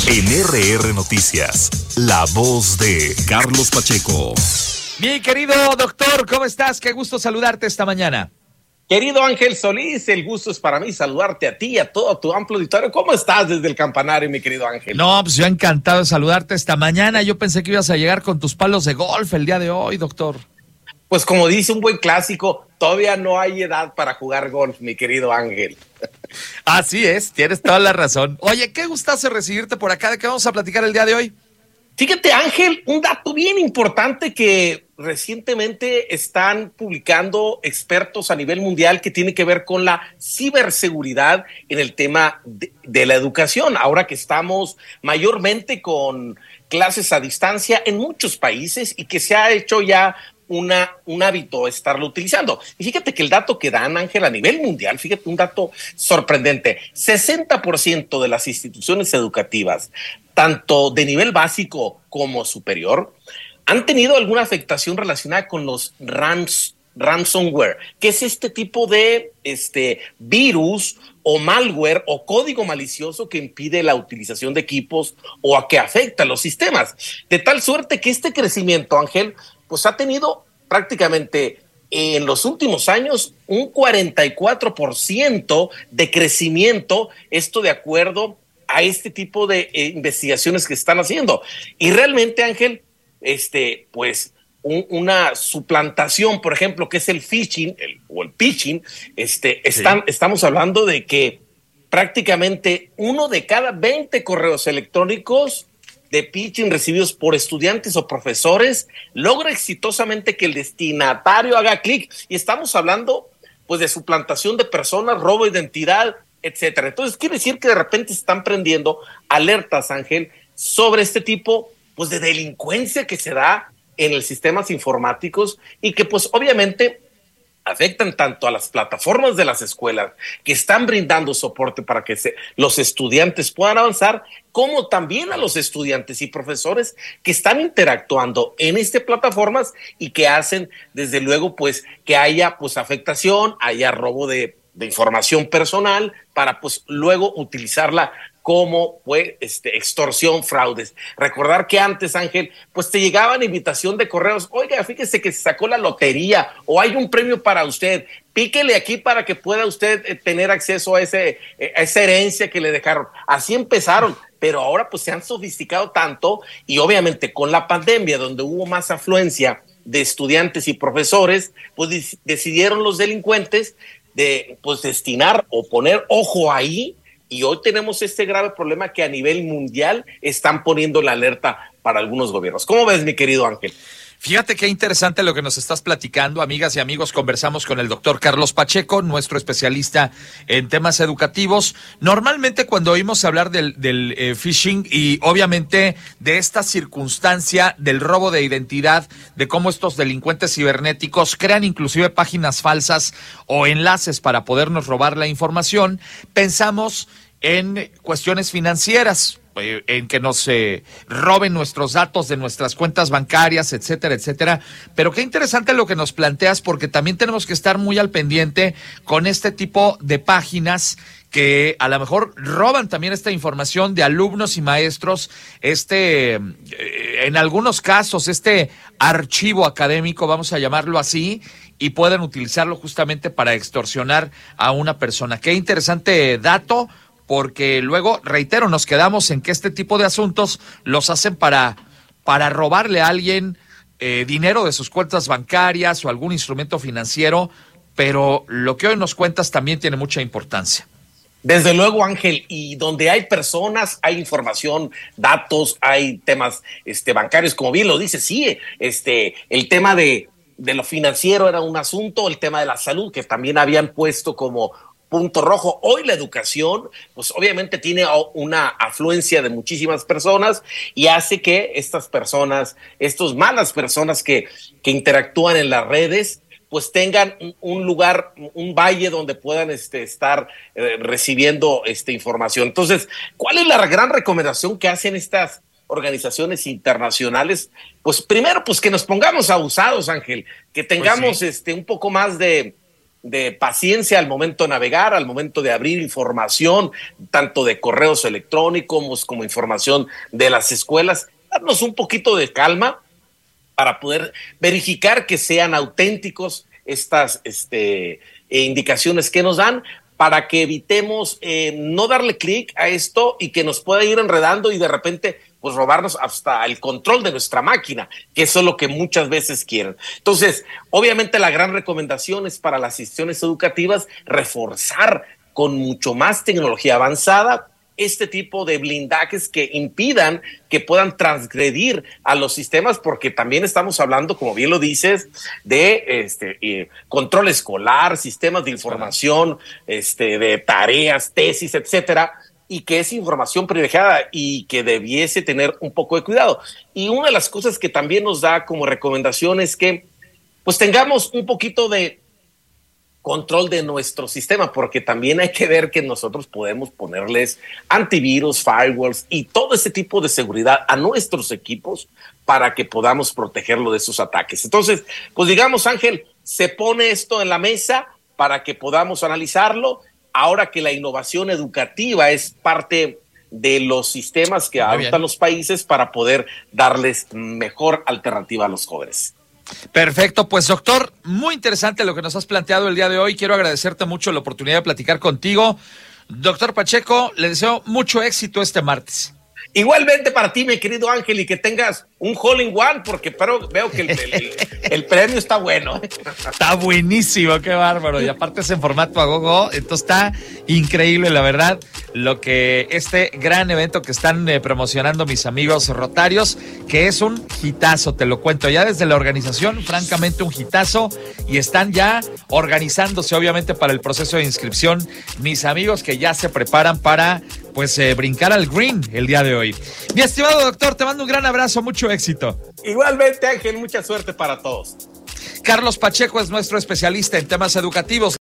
En RR Noticias, la voz de Carlos Pacheco. Mi querido doctor, ¿cómo estás? Qué gusto saludarte esta mañana. Querido Ángel Solís, el gusto es para mí saludarte a ti y a todo tu amplio auditorio. ¿Cómo estás desde el campanario, mi querido Ángel? No, pues yo encantado de saludarte esta mañana. Yo pensé que ibas a llegar con tus palos de golf el día de hoy, doctor. Pues como dice un buen clásico, todavía no hay edad para jugar golf, mi querido Ángel. Así es, tienes toda la razón. Oye, qué gustazo recibirte por acá. ¿De qué vamos a platicar el día de hoy? Fíjate, Ángel, un dato bien importante que recientemente están publicando expertos a nivel mundial que tiene que ver con la ciberseguridad en el tema de la educación. Ahora que estamos mayormente con clases a distancia en muchos países y que se ha hecho ya un hábito estarlo utilizando. Y fíjate que el dato que dan, Ángel, a nivel mundial, fíjate un dato sorprendente, 60% de las instituciones educativas, tanto de nivel básico como superior, han tenido alguna afectación relacionada con los ransomware, que es este tipo de virus o malware o código malicioso que impide la utilización de equipos o a que afecta los sistemas. De tal suerte que este crecimiento, Ángel, pues ha tenido prácticamente en los últimos años un 44% de crecimiento, esto de acuerdo a este tipo de investigaciones que están haciendo. Y realmente, Ángel, pues una suplantación, por ejemplo, que es el phishing o el phishing, estamos hablando de que prácticamente 1 de cada 20 correos electrónicos de phishing recibidos por estudiantes o profesores logra exitosamente que el destinatario haga clic. Y estamos hablando pues de suplantación de personas, robo de identidad, etcétera. Entonces quiere decir que de repente se están prendiendo alertas, Ángel, sobre este tipo pues de delincuencia que se da en los sistemas informáticos y que pues obviamente afectan tanto a las plataformas de las escuelas que están brindando soporte para que los estudiantes puedan avanzar, como también a los estudiantes y profesores que están interactuando en estas plataformas y que hacen desde luego pues que haya pues afectación, haya robo de información personal para pues luego utilizarla como pues extorsión, fraudes. Recordar que antes, Ángel, pues te llegaban invitación de correos, oiga, fíjese que se sacó la lotería o hay un premio para usted, píquele aquí para que pueda usted tener acceso a esa herencia que le dejaron. Así empezaron, pero ahora pues se han sofisticado tanto y obviamente con la pandemia donde hubo más afluencia de estudiantes y profesores, pues decidieron los delincuentes de pues destinar o poner ojo ahí. Y hoy tenemos este grave problema que a nivel mundial están poniendo la alerta para algunos gobiernos. ¿Cómo ves, mi querido Ángel? Fíjate qué interesante lo que nos estás platicando, amigas y amigos. Conversamos con el doctor Carlos Pacheco, nuestro especialista en temas educativos. Normalmente cuando oímos hablar del phishing y obviamente de esta circunstancia del robo de identidad, de cómo estos delincuentes cibernéticos crean inclusive páginas falsas o enlaces para podernos robar la información, pensamos en cuestiones financieras, en que nos roben nuestros datos de nuestras cuentas bancarias, etcétera, etcétera. Pero qué interesante lo que nos planteas, porque también tenemos que estar muy al pendiente con este tipo de páginas que a lo mejor roban también esta información de alumnos y maestros, en algunos casos, este archivo académico, vamos a llamarlo así, y pueden utilizarlo justamente para extorsionar a una persona. Qué interesante dato, porque luego, reitero, nos quedamos en que este tipo de asuntos los hacen para robarle a alguien dinero de sus cuentas bancarias o algún instrumento financiero, pero lo que hoy nos cuentas también tiene mucha importancia. Desde luego, Ángel, y donde hay personas, hay información, datos, hay temas bancarios, como bien lo dice, sí, el tema de lo financiero era un asunto, el tema de la salud, que también habían puesto como punto rojo. Hoy la educación, pues obviamente tiene una afluencia de muchísimas personas y hace que estas personas, estas malas personas que interactúan en las redes, pues tengan un lugar, un valle donde puedan estar recibiendo información. Entonces, ¿cuál es la gran recomendación que hacen estas organizaciones internacionales? Pues primero, pues que nos pongamos abusados, Ángel, que tengamos pues sí, un poco más de de paciencia al momento de navegar, al momento de abrir información, tanto de correos electrónicos como información de las escuelas. Darnos un poquito de calma para poder verificar que sean auténticos estas indicaciones que nos dan, para que evitemos no darle clic a esto y que nos pueda ir enredando y de repente pues robarnos hasta el control de nuestra máquina, que eso es lo que muchas veces quieren. Entonces, obviamente la gran recomendación es para las instituciones educativas reforzar con mucho más tecnología avanzada este tipo de blindajes que impidan que puedan transgredir a los sistemas, porque también estamos hablando, como bien lo dices, de control escolar, sistemas de información, de tareas, tesis, etcétera, y que es información privilegiada y que debiese tener un poco de cuidado. Y una de las cosas que también nos da como recomendación es que pues tengamos un poquito de control de nuestro sistema, porque también hay que ver que nosotros podemos ponerles antivirus, firewalls y todo ese tipo de seguridad a nuestros equipos para que podamos protegerlo de esos ataques. Entonces, pues digamos, Ángel, se pone esto en la mesa para que podamos analizarlo. Ahora que la innovación educativa es parte de los sistemas que adoptan los países para poder darles mejor alternativa a los jóvenes. Perfecto, pues doctor, muy interesante lo que nos has planteado el día de hoy. Quiero agradecerte mucho la oportunidad de platicar contigo. Doctor Pacheco, le deseo mucho éxito este martes. Igualmente para ti, mi querido Ángel, y que tengas un hole in one, porque veo que el premio está bueno. Está buenísimo, qué bárbaro. Y aparte es en formato a gogo, entonces está increíble, la verdad, lo que este gran evento que están promocionando mis amigos rotarios, que es un hitazo, te lo cuento. Ya desde la organización, francamente un hitazo, y están ya organizándose, obviamente, para el proceso de inscripción. Mis amigos que ya se preparan para brincar al green el día de hoy. Mi estimado doctor, te mando un gran abrazo, mucho éxito. Igualmente, Ángel, mucha suerte para todos. Carlos Pacheco es nuestro especialista en temas educativos.